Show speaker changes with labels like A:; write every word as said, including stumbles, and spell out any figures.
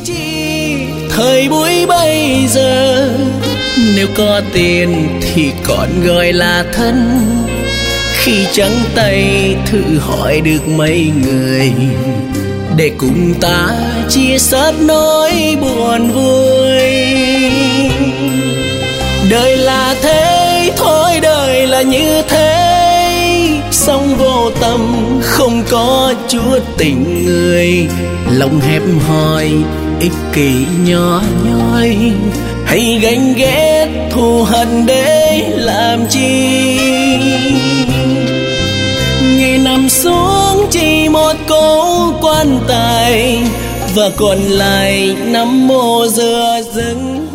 A: chi thời buổi bây giờ, nếu có tiền thì còn gọi là thân, khi trắng tay thử hỏi được mấy người để cùng ta chia sẻ nỗi buồn vui. Đời là thế thôi, đời là như thế, song vô tâm không có chút tình người, lòng hẹp hòi ích kỷ nhỏ nhoi, hay ganh ghét thù hận để làm chi. Ngày nằm xuống chỉ một cố quan tài, và còn lại nắm mồ dừa rừng.